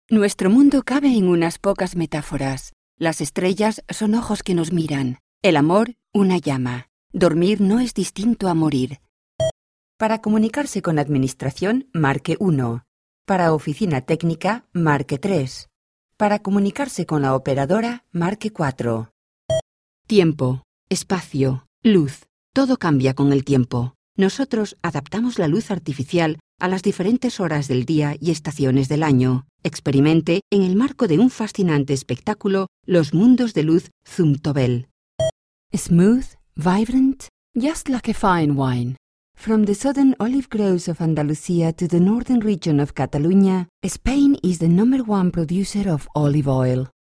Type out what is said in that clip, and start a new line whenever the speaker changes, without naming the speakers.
Nuestro mundo cabe en unas pocas metáforas. Las estrellas son ojos que nos miran. El amor, una llama. Dormir no es distinto a morir. Para comunicarse con administración, marque 1. Para oficina técnica, marque 3. Para comunicarse con la operadora, marque 4. Tiempo, espacio, luz. Todo cambia con el tiempo. Nosotros adaptamos la luz artificial a las diferentes horas del día y estaciones del año. Experimente, en el marco de un fascinante espectáculo, los mundos de luz Zumtobel. Smooth, vibrant, just like a fine wine. From the southern olive groves of Andalusia to the northern region of Catalonia, Spain is the #1 producer of olive oil.